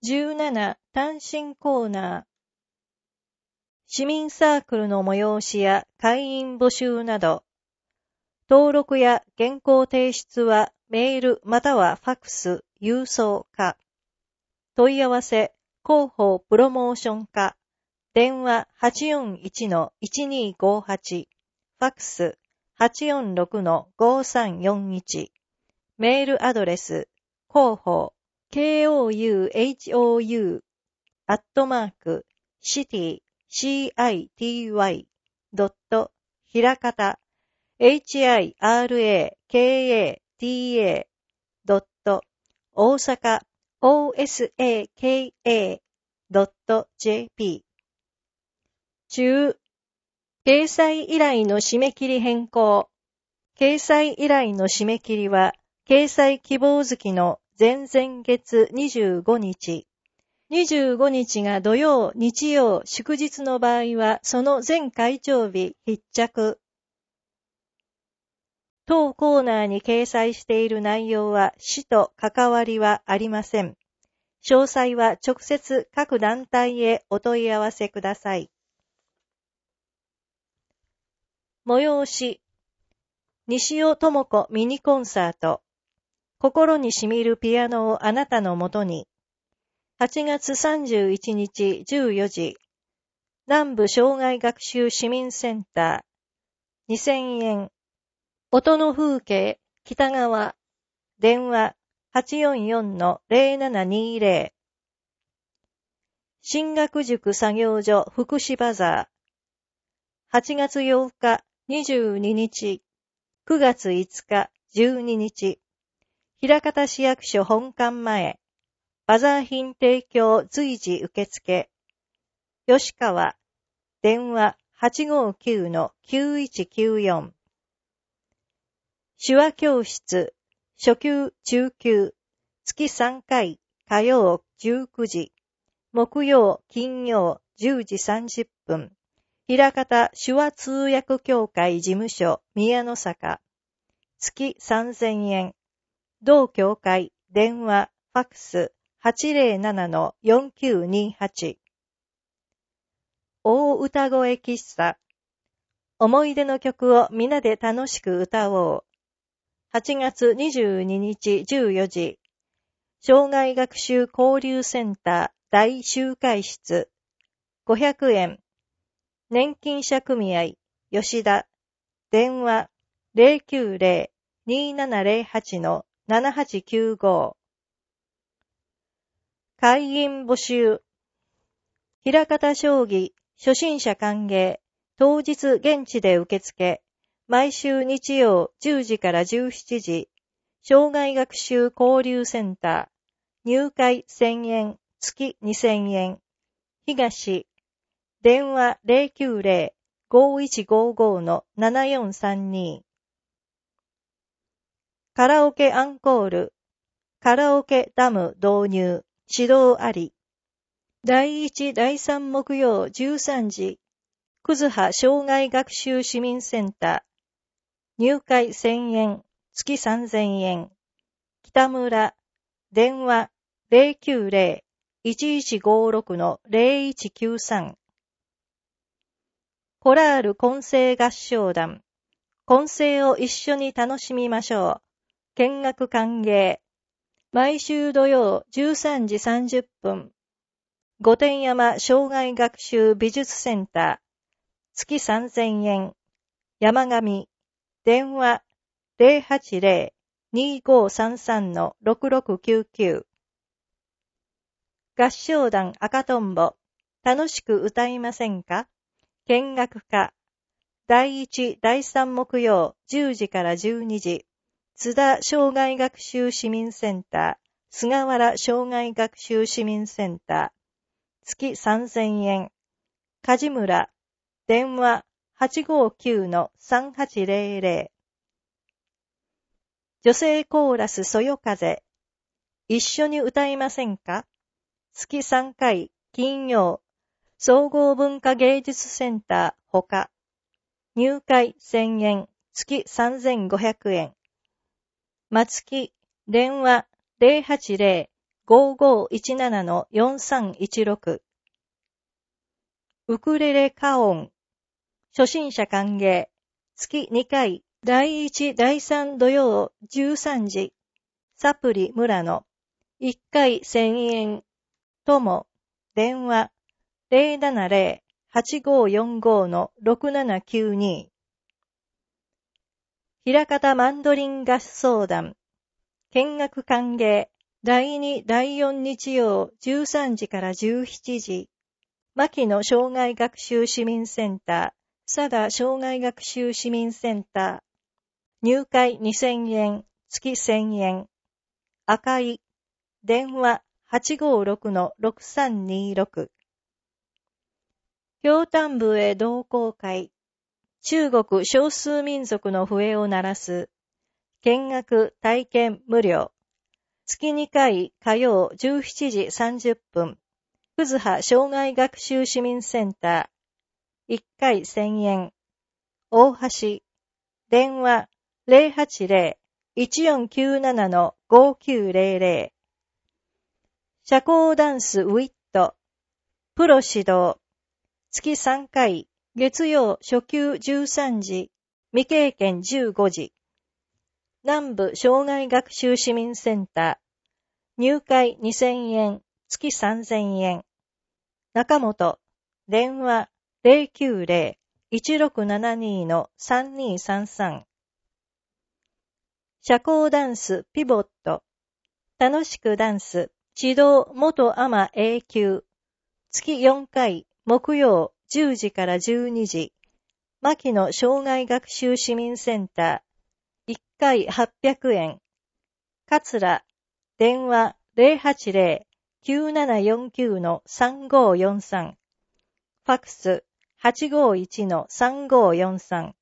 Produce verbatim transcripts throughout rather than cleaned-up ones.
じゅうなな単身コーナー。市民サークルの催しや会員募集など、登録や原稿提出はメールまたはファックス、郵送か。問い合わせ、広報プロモーション課。電話 はちよんいちのいちにごはち、ファックス はちよんろくのごさんよんいち。メールアドレス、広報、ケーオーユーエイチオーユー、アットマーク、シティ、シーアイティーワイ、ドット、ひらかた、エイチアイアールエーケーエーティーエー、ドット、大阪、オーエスエーケーエー、ドット、ジェーピー。中、掲載依頼の締め切り変更。掲載依頼の締め切りは、掲載希望月の前々月にじゅうごにち。にじゅうごにちが土曜、日曜、祝日の場合は、その前会長日必着。当コーナーに掲載している内容は、市と関わりはありません。詳細は直接各団体へお問い合わせください。催し、西尾智子ミニコンサート。心にしみるピアノをあなたのもとに。はちがつさんじゅういちにちじゅうよじ。南部障害学習市民センター。にせんえん。音の風景、北川。電話 はちよんよんのゼロななにゼロ。進学塾作業所福祉バザー。はちがつようかにじゅうににち。くがついつかじゅうににち。枚方市役所本館前。バザー品提供随時受付。吉川。電話 はちごきゅうのきゅういちきゅうよん。手話教室。初級、中級。月さんかい。火曜じゅうくじ。木曜、金曜じゅうじさんじゅっぷん。枚方手話通訳協会事務所宮の坂。月さんぜんえん。同協会電話ファックス はちぜろななのよんきゅうにはち。大歌声喫茶。思い出の曲をみんなで楽しく歌おう。はちがつにじゅうににちじゅうよじ。障害学習交流センター大集会室。ごひゃくえん。年金者組合吉田。電話 ゼロきゅうゼロ にーななゼロはちのななはちきゅうご。会員募集。枚方将棋初心者歓迎。当日現地で受付。毎週日曜じゅうじからじゅうしちじ。障害学習交流センター。入会せんえん。月にせんえん。東。電話 ゼロきゅうゼロ ごいちごごのななよんさんに。カラオケアンコール。カラオケダム導入。指導あり。だいいち、だいさん木曜じゅうさんじ。くずは障害学習市民センター。入会せんえん。月さんぜんえん。北村。電話 ゼロきゅうゼロ いちいちごろくのゼロいちきゅうさん。コラール混声合唱団。混声を一緒に楽しみましょう。見学歓迎。毎週土曜じゅうさんじさんじゅっぷん。御殿山障害学習美術センター。月さんぜんえん。山上。電話 ゼロはちゼロ にーごーさんさんのろくろくきゅうきゅう。合唱団赤とんぼ。楽しく歌いませんか？見学家。だいいち、だいさん木曜じゅうじからじゅうにじ。津田障害学習市民センター。菅原障害学習市民センター。月さんぜんえん。梶村。電話 はちごきゅうのさんはちゼロゼロ。女性コーラスそよ風。一緒に歌いませんか？月さんかい、金曜。総合文化芸術センターほか。入会せんえん。月さんぜんごひゃくえん。松木。電話 ゼロはちゼロごーごーいちななのよんさんいちろく。ウクレレカ音。初心者歓迎。月にかい、だいいち、だいさん土曜じゅうさんじ。サプリ村野。いっかいせんえん。とも。電話。ゼロななゼロ はちごーよんごーのろくななきゅうに。平方マンドリン合奏団。見学歓迎。だいに、だいよん日曜じゅうさんじからじゅうしちじ。牧野障害学習市民センター、佐賀障害学習市民センター。入会にせんえん、月せんえん。赤い。電話 はちごーろくのろくさんにろく。京丹部へ同好会。中国少数民族の笛を鳴らす。見学体験無料。月にかい火曜じゅうしちじさんじゅっぷん。くずは障害学習市民センター。いっかいせんえん。大橋。電話 ゼロはちゼロ いちよんきゅうななのごきゅうゼロゼロ。社交ダンスウィット。プロ指導。月さんかい。月曜初級じゅうさんじ。未経験じゅうごじ。南部障害学習市民センター。入会にせんえん。月さんぜんえん。中本。電話 ゼロきゅうゼロ いちろくななにのさんにさんさん。社交ダンスピボット。楽しくダンス。指導元アマ A 級。月よんかい。木曜じゅうじからじゅうにじ。牧野障害学習市民センター。いっかいはっぴゃくえん。桂。電話 ゼロはちゼロ きゅうななよんきゅうのさんごーよんさん。ファクス はちごーいちのさんごーよんさん。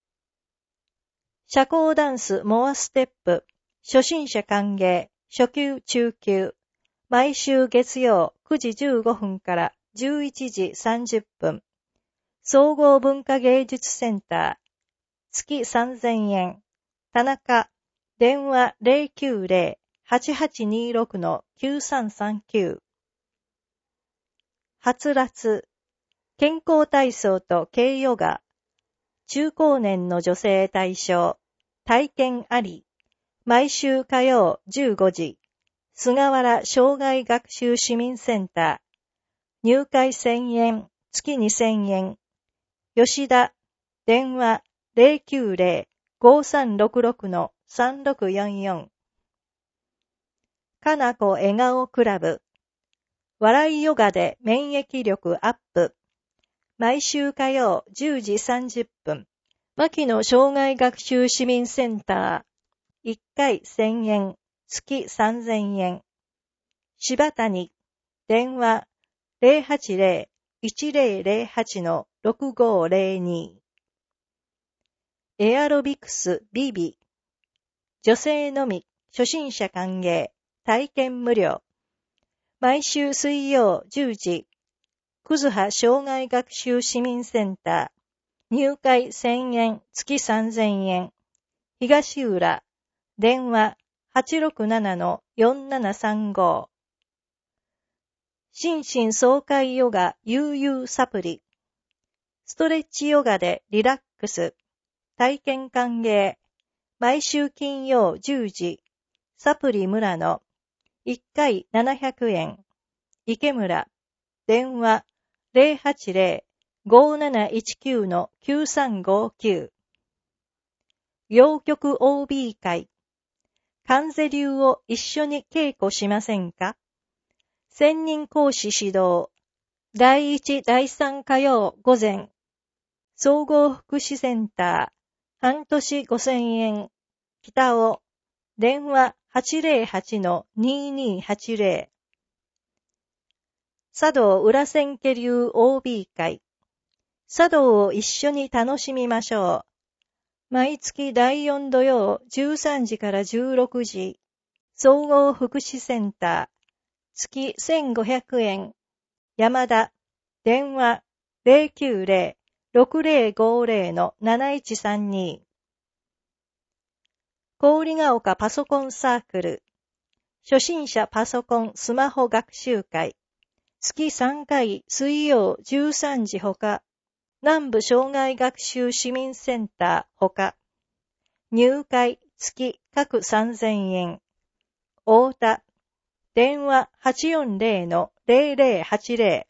社交ダンスモアステップ。初心者歓迎。初級中級。毎週月曜くじじゅうごふんからじゅういちじさんじゅっぷん。総合文化芸術センター。月さんぜんえん。田中。電話 ゼロきゅうゼロ はちはちにろくのきゅうさんさんきゅう。はつらつ。健康体操と軽ヨガ。中高年の女性対象。体験あり。毎週火曜じゅうごじ。菅原障害学習市民センター。入会せんえん。月にせんえん。吉田。電話 ゼロきゅうゼロ ごさんろくろくのさんろくよんよん。かなこ笑顔クラブ。笑いヨガで免疫力アップ。毎週火曜じゅうじさんじゅっぷん。牧野障害学習市民センター。いっかいせんえん。月さんぜんえん。柴谷。電話 ゼロはちゼロ いちゼロゼロはちのろくごーゼロに。エアロビクスビビ。女性のみ。初心者歓迎。体験無料。毎週水曜じゅうじ。くずは障害学習市民センター。入会せんえん。月さんぜんえん。東浦。電話 はちろくななのよんななさんご。心身爽快ヨガ悠々サプリ。ストレッチヨガでリラックス。体験歓迎。毎週金曜じゅうじ。サプリ村野。いっかいななひゃくえん。池村。電話 ゼロはちゼロ ごーなないちきゅうのきゅうさんごきゅう。陽曲 オービー 会。関瀬流を一緒に稽古しませんか？専任講師指導。だいいち、だいさん火曜午前。総合福祉センター。半年ごせんえん。北尾。電話 はちゼロはちのににはちゼロ。茶道裏千家流 オービー 会。茶道を一緒に楽しみましょう。毎月だいよん土曜じゅうさんじからじゅうろくじ。総合福祉センター。月せんごひゃくえん。山田。電話 ゼロきゅうゼロ ろくゼロごゼロのなないちさんに。氷が丘パソコンサークル。 初心者パソコンスマホ学習会。月さんかい水曜じゅうさんじほか。南部障害学習市民センターほか。入会月各さんぜんえん。太田。電話 はちよんゼロ の ゼロゼロはちゼロ。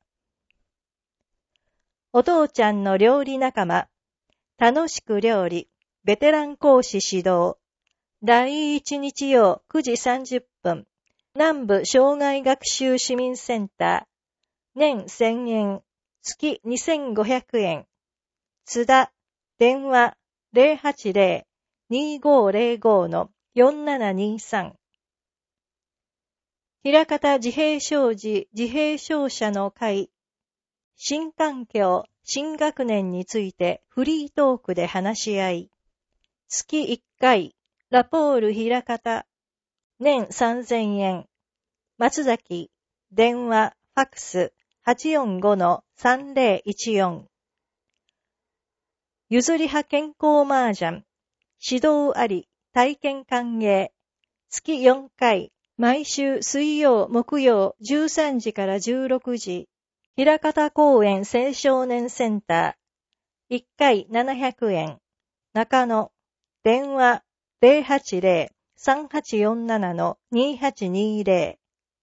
お父ちゃんの料理仲間。楽しく料理。ベテラン講師指導。だいいち日曜くじさんじゅっぷん。南部障害学習市民センター。年せんえん。月にせんごひゃくえん。津田。電話 ゼロはちゼロ にごゼロご のよんななにさん。枚方自閉症児自閉症者の会。新環境、新学年についてフリートークで話し合い。月いっかい、ラポール枚方。年さんぜんえん。松崎。電話、ファックス はちよんごのさんぜろいちよん。譲り派健康麻雀。指導あり、体験歓迎。月よんかい。毎週水曜、木曜じゅうさんじからじゅうろくじ。枚方公園青少年センター。いっかいななひゃくえん。中野。電話 ゼロはちゼロ さんはちよんなな のにはちにゼロ。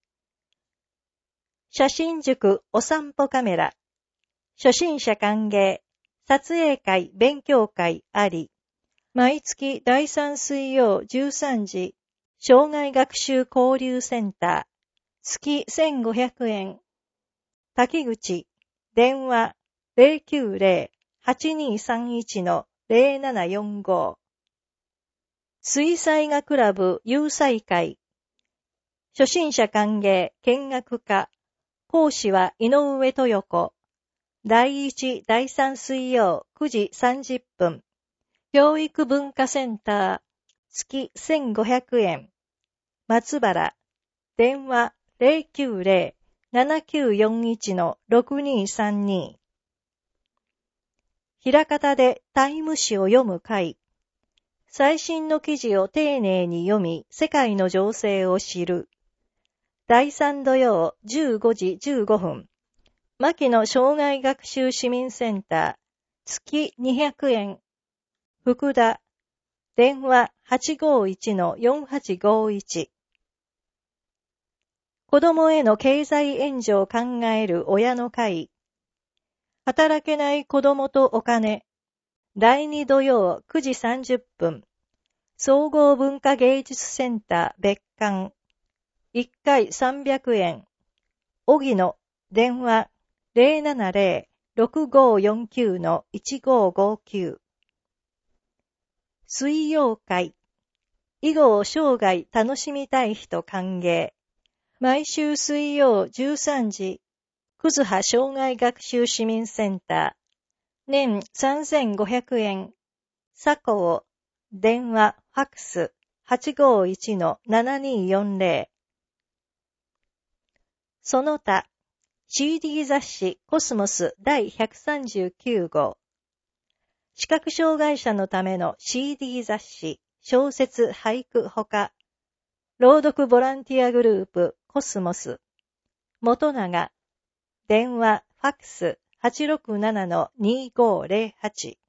写真塾お散歩カメラ。初心者歓迎。撮影会勉強会あり。毎月だいさん水曜じゅうさんじ。障害学習交流センター。月せんごひゃくえん。滝口。電話 ゼロきゅうゼロ はちにさんいちのゼロななよんご。水彩画クラブ友彩会。初心者歓迎見学科。講師は井上豊子。だいいち、だいさん水曜くじさんじゅっぷん。教育文化センター。月せんごひゃくえん。松原。電話 ゼロきゅうゼロ ななきゅうよんいちのろくにさんに。枚方でタイム誌を読む会。最新の記事を丁寧に読み、世界の情勢を知る。だいさん土曜じゅうごじじゅうごふん。牧野障害学習市民センター。月にひゃくえん。福田。電話 はちごいちのよんはちごいち。子供への経済援助を考える親の会。働けない子供とお金。だいに土曜くじさんじゅっぷん。総合文化芸術センター別館。いっかいさんびゃくえん。荻野。電話 ゼロななゼロ ろくごよんきゅうのいちごごきゅう。水曜会。囲碁を生涯楽しみたい人歓迎。毎週水曜じゅうさんじ。葛葉障害学習市民センター。年さんぜんごひゃくえん。佐藤。電話、ファックス はちごいちのななによんゼロ。その他、シーディー 雑誌コスモスだいひゃくさんじゅうきゅうごう。視覚障害者のための シーディー 雑誌、小説俳句ほか、朗読ボランティアグループコスモス。元永。電話、ファックス はちろくななのにごゼロはち。